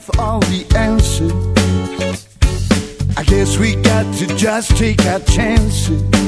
all the answers. I guess we got to just take our chances.